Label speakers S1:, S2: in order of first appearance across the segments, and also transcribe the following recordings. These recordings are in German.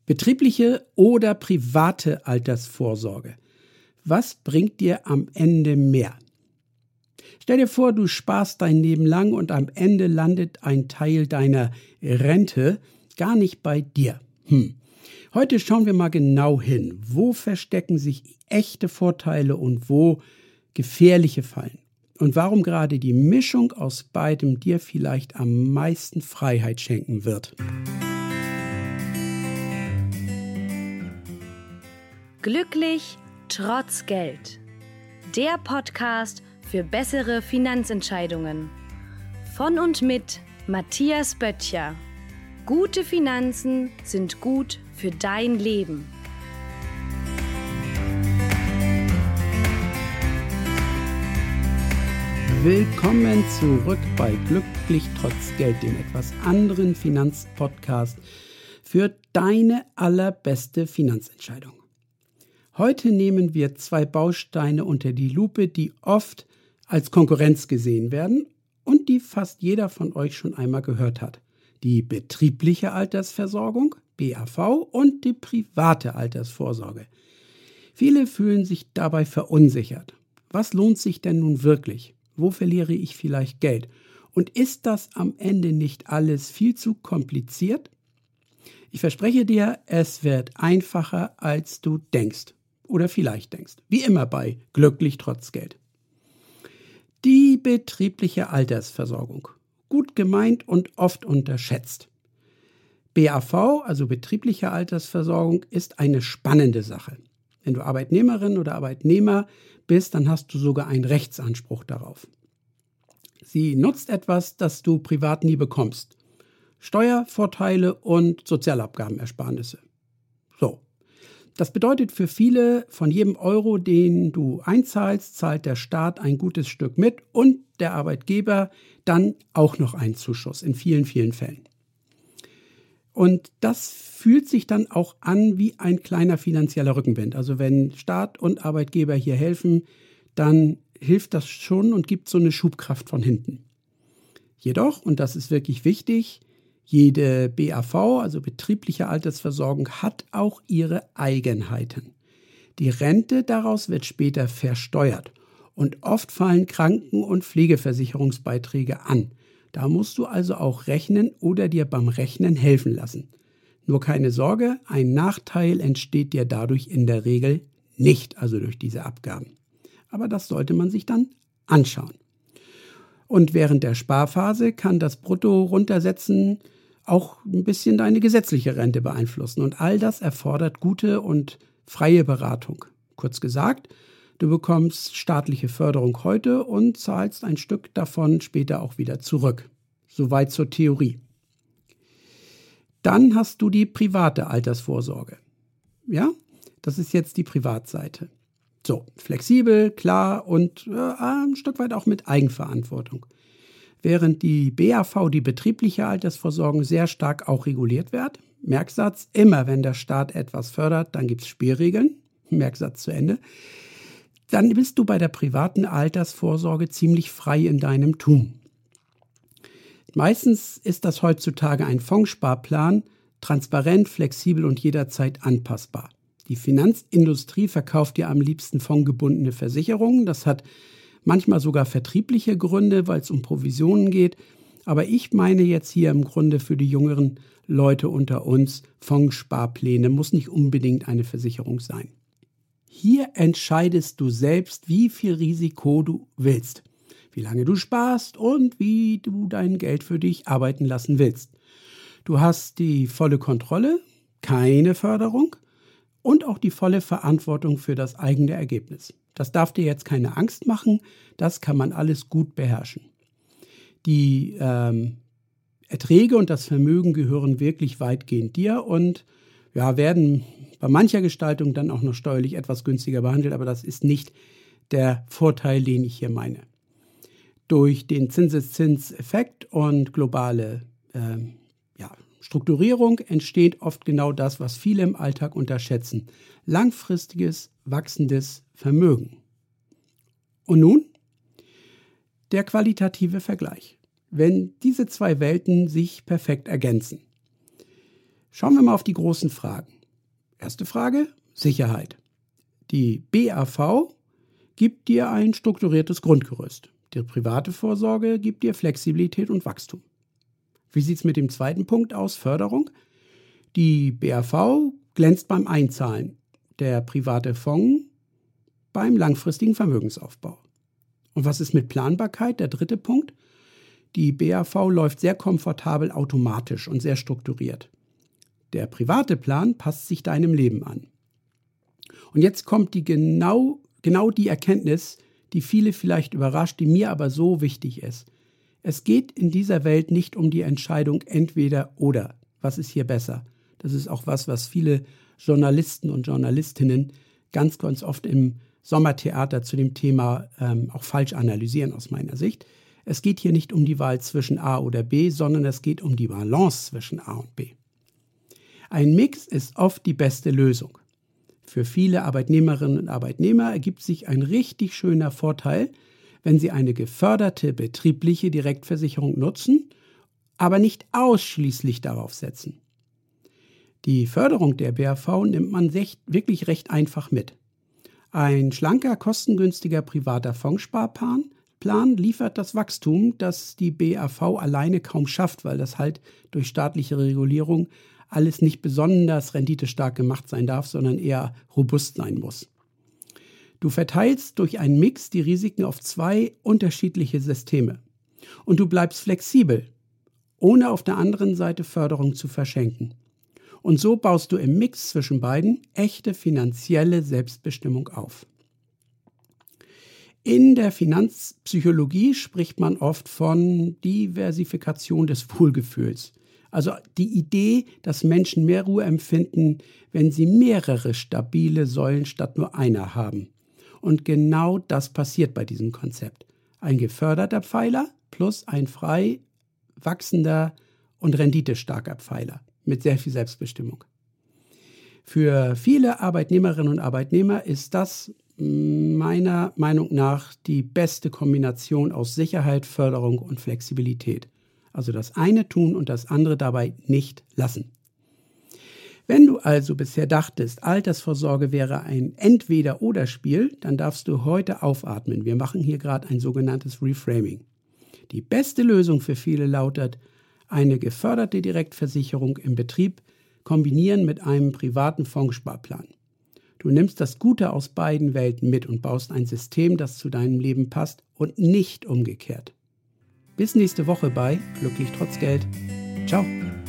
S1: Betriebliche oder private Altersvorsorge? Was bringt dir am Ende mehr? Stell dir vor, du sparst dein Leben lang und am Ende landet ein Teil deiner Rente gar nicht bei dir. Heute schauen wir mal genau hin. Wo verstecken sich echte Vorteile und wo gefährliche Fallen? Und warum gerade die Mischung aus beidem dir vielleicht am meisten Freiheit schenken wird.
S2: Glücklich trotz Geld. Der Podcast für bessere Finanzentscheidungen. Von und mit Matthias Böttcher. Gute Finanzen sind gut für dein Leben.
S1: Willkommen zurück bei Glücklich trotz Geld, dem etwas anderen Finanzpodcast für deine allerbeste Finanzentscheidung. Heute nehmen wir 2 Bausteine unter die Lupe, die oft als Konkurrenz gesehen werden und die fast jeder von euch schon einmal gehört hat. Die betriebliche Altersversorgung, BAV, und die private Altersvorsorge. Viele fühlen sich dabei verunsichert. Was lohnt sich denn nun wirklich? Wo verliere ich vielleicht Geld? Und ist das am Ende nicht alles viel zu kompliziert? Ich verspreche dir, es wird einfacher, als du denkst. Oder vielleicht denkst. Wie immer bei Glücklich trotz Geld. Die betriebliche Altersversorgung. Gut gemeint und oft unterschätzt. BAV, also betriebliche Altersversorgung, ist eine spannende Sache. Wenn du Arbeitnehmerin oder Arbeitnehmer bist, dann hast du sogar einen Rechtsanspruch darauf. Sie nutzt etwas, das du privat nie bekommst. Steuervorteile und Sozialabgabenersparnisse. So. Das bedeutet für viele, von jedem Euro, den du einzahlst, zahlt der Staat ein gutes Stück mit und der Arbeitgeber dann auch noch einen Zuschuss in vielen, vielen Fällen. Und das fühlt sich dann auch an wie ein kleiner finanzieller Rückenwind. Also wenn Staat und Arbeitgeber hier helfen, dann hilft das schon und gibt so eine Schubkraft von hinten. Jedoch, und das ist wirklich wichtig, jede BAV, also betriebliche Altersversorgung, hat auch ihre Eigenheiten. Die Rente daraus wird später versteuert und oft fallen Kranken- und Pflegeversicherungsbeiträge an. Da musst du also auch rechnen oder dir beim Rechnen helfen lassen. Nur keine Sorge, ein Nachteil entsteht dir dadurch in der Regel nicht, also durch diese Abgaben. Aber das sollte man sich dann anschauen. Und während der Sparphase kann das Brutto runtersetzen auch ein bisschen deine gesetzliche Rente beeinflussen. Und all das erfordert gute und freie Beratung. Kurz gesagt, du bekommst staatliche Förderung heute und zahlst ein Stück davon später auch wieder zurück. Soweit zur Theorie. Dann hast du die private Altersvorsorge. Ja, das ist jetzt die Privatseite. So, flexibel, klar und ein Stück weit auch mit Eigenverantwortung. Während die BAV, die betriebliche Altersvorsorgung, sehr stark auch reguliert wird. Merksatz, immer wenn der Staat etwas fördert, dann gibt es Spielregeln. Merksatz zu Ende. Dann bist du bei der privaten Altersvorsorge ziemlich frei in deinem Tun. Meistens ist das heutzutage ein Fondssparplan, transparent, flexibel und jederzeit anpassbar. Die Finanzindustrie verkauft dir am liebsten fondgebundene Versicherungen. Das hat manchmal sogar vertriebliche Gründe, weil es um Provisionen geht. Aber ich meine jetzt hier im Grunde für die jüngeren Leute unter uns, Fondssparpläne muss nicht unbedingt eine Versicherung sein. Hier entscheidest du selbst, wie viel Risiko du willst, wie lange du sparst und wie du dein Geld für dich arbeiten lassen willst. Du hast die volle Kontrolle, keine Förderung und auch die volle Verantwortung für das eigene Ergebnis. Das darf dir jetzt keine Angst machen, das kann man alles gut beherrschen. Die Erträge und das Vermögen gehören wirklich weitgehend dir und werden bei mancher Gestaltung dann auch noch steuerlich etwas günstiger behandelt, aber das ist nicht der Vorteil, den ich hier meine. Durch den Zinseszinseffekt und globale Strukturierung entsteht oft genau das, was viele im Alltag unterschätzen. Langfristiges, wachsendes Vermögen. Und nun der qualitative Vergleich. Wenn diese 2 Welten sich perfekt ergänzen. Schauen wir mal auf die großen Fragen. Erste Frage, Sicherheit. Die BAV gibt dir ein strukturiertes Grundgerüst. Die private Vorsorge gibt dir Flexibilität und Wachstum. Wie sieht es mit dem zweiten Punkt aus, Förderung? Die BAV glänzt beim Einzahlen, der private Fonds beim langfristigen Vermögensaufbau. Und was ist mit Planbarkeit, der dritte Punkt? Die BAV läuft sehr komfortabel automatisch und sehr strukturiert. Der private Plan passt sich deinem Leben an. Und jetzt kommt die genau die Erkenntnis, die viele vielleicht überrascht, die mir aber so wichtig ist. Es geht in dieser Welt nicht um die Entscheidung entweder oder. Was ist hier besser? Das ist auch was viele Journalisten und Journalistinnen ganz, ganz oft im Sommertheater zu dem Thema auch falsch analysieren aus meiner Sicht. Es geht hier nicht um die Wahl zwischen A oder B, sondern es geht um die Balance zwischen A und B. Ein Mix ist oft die beste Lösung. Für viele Arbeitnehmerinnen und Arbeitnehmer ergibt sich ein richtig schöner Vorteil, wenn sie eine geförderte betriebliche Direktversicherung nutzen, aber nicht ausschließlich darauf setzen. Die Förderung der BAV nimmt man wirklich recht einfach mit. Ein schlanker, kostengünstiger privater Fondssparplan liefert das Wachstum, das die BAV alleine kaum schafft, weil das halt durch staatliche Regulierung alles nicht besonders renditestark gemacht sein darf, sondern eher robust sein muss. Du verteilst durch einen Mix die Risiken auf 2 unterschiedliche Systeme. Und du bleibst flexibel, ohne auf der anderen Seite Förderung zu verschenken. Und so baust du im Mix zwischen beiden echte finanzielle Selbstbestimmung auf. In der Finanzpsychologie spricht man oft von Diversifikation des Wohlgefühls. Also die Idee, dass Menschen mehr Ruhe empfinden, wenn sie mehrere stabile Säulen statt nur einer haben. Und genau das passiert bei diesem Konzept. Ein geförderter Pfeiler plus ein frei wachsender und renditestarker Pfeiler mit sehr viel Selbstbestimmung. Für viele Arbeitnehmerinnen und Arbeitnehmer ist das meiner Meinung nach die beste Kombination aus Sicherheit, Förderung und Flexibilität. Also das eine tun und das andere dabei nicht lassen. Wenn du also bisher dachtest, Altersvorsorge wäre ein Entweder-oder-Spiel, dann darfst du heute aufatmen. Wir machen hier gerade ein sogenanntes Reframing. Die beste Lösung für viele lautet, eine geförderte Direktversicherung im Betrieb kombinieren mit einem privaten Fondssparplan. Du nimmst das Gute aus beiden Welten mit und baust ein System, das zu deinem Leben passt und nicht umgekehrt. Bis nächste Woche bei Glücklich trotz Geld. Ciao.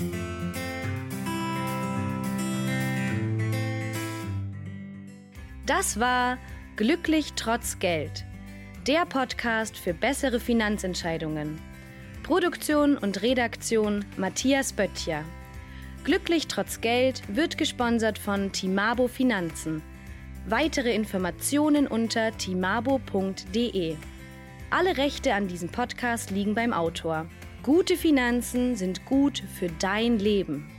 S2: Das war Glücklich trotz Geld, der Podcast für bessere Finanzentscheidungen. Produktion und Redaktion Matthias Böttcher. Glücklich trotz Geld wird gesponsert von Timabo Finanzen. Weitere Informationen unter timabo.de. Alle Rechte an diesem Podcast liegen beim Autor. Gute Finanzen sind gut für dein Leben.